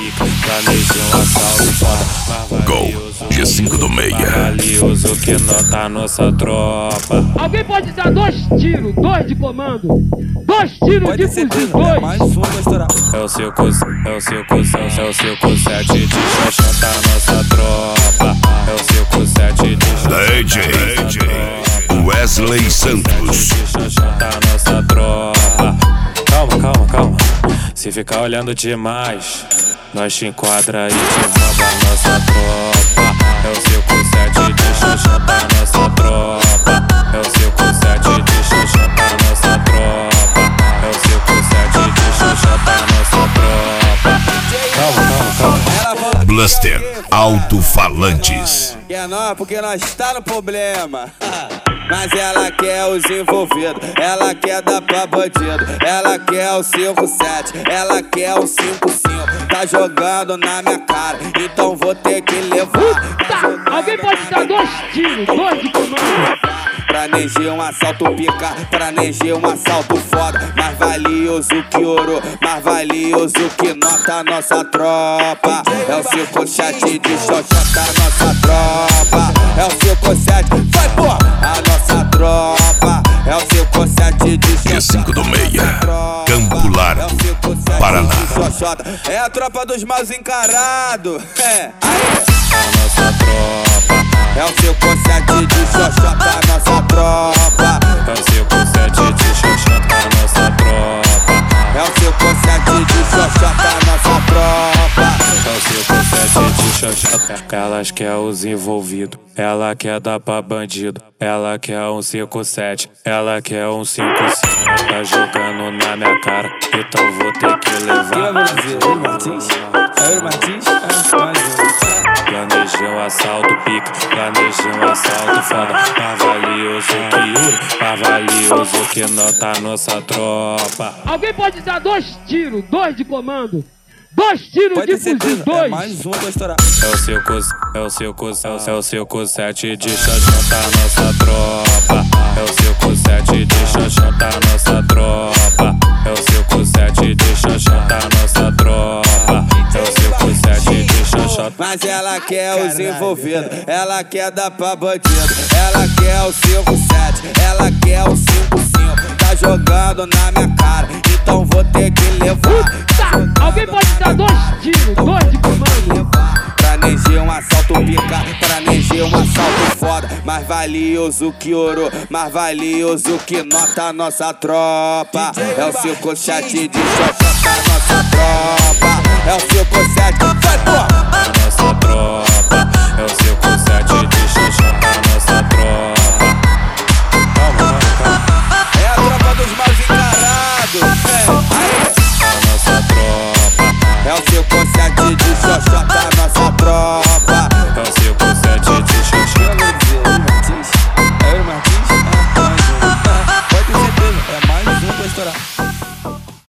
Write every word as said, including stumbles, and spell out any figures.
pica, planejei um assalto foda. Gol, G cinco do meia. Valioso que nota nossa tropa. Alguém pode dar dois tiros, dois de comando. Dois tiros Pode de ser fuzil, tudo, né? dois. Mais um vai estourar. É o seu cus, é o seu cus, é o seu, é o seu cusete de xoxota nossa tropa. É o seu cusete de D J Wesley Santos. de xoxota nossa tropa. Calma, calma, calma. Se ficar olhando demais, nós te enquadra e te rouba nossa tropa. É o seu cusete de xoxota nossa tropa. É o seu cusete de xoxota nossa tropa. É o seu cusete de xoxota nossa tropa. Calma, calma, calma. Ela falou Blaster Alto-Falantes. que é nós porque nós tá no problema. Mas ela quer os envolvidos, ela quer dar pra bandido, ela quer o cinco sete, ela quer o cinco cinco. Tá jogando na minha cara, então vou ter que levar. Tá. Alguém pode dar dois tiros, dois de comando. Planejei um assalto pica, planejei um assalto foda. Mais valioso que ouro, mais valioso que nota nossa tropa. É o cinco sete de xoxota nossa tropa. É o cinco sete, vai pô, a nossa tropa. É o cinco sete de xoxota. G cinco do meia, Campo Largo, Paraná. É a tropa dos maus encarados. É, aí. A nossa tropa. É o cinco sete de xoxota nossa tropa. É o seu cusete de xoxota nossa tropa. É o cinco sete de xoxota nossa tropa. É o seu cusete de xoxota. Elas quer os envolvidos, ela quer dar pra bandido. Ela quer um cinco sete, ela quer um cinco cinco. Tá jogando na minha cara, então vou ter que levar. Martins? Aero Martins? Planejei um assalto pica, planejei um assalto foda. Mais valioso que ouro, mais valioso que nota nossa tropa. Alguém pode dar dois tiros, dois de comando. Dois tiros Pode de ser fuzil, tudo, é dois. mais um vai estourar. É o seu cus, é o seu cus, é o seu, é o seu cusete de xoxota nossa tropa. É o seu cusete de xoxota nossa tropa. É o seu cusete de xoxota nossa tropa. É o seu cusete de xoxota. Mas ela quer os envolvidos, ela quer dar pra bandido. Ela quer o cinco sete, ela quer o cinco cinco. Tá jogando na minha cara, então vou ter que levar. Tá. Alguém pode dar dois tiros, dois de comando. Planejei um assalto pica, planejei um assalto foda. Mais valioso que ouro, mais valioso que nota nossa tropa. É o cinco sete de xoxota nossa tropa. É o cinco sete.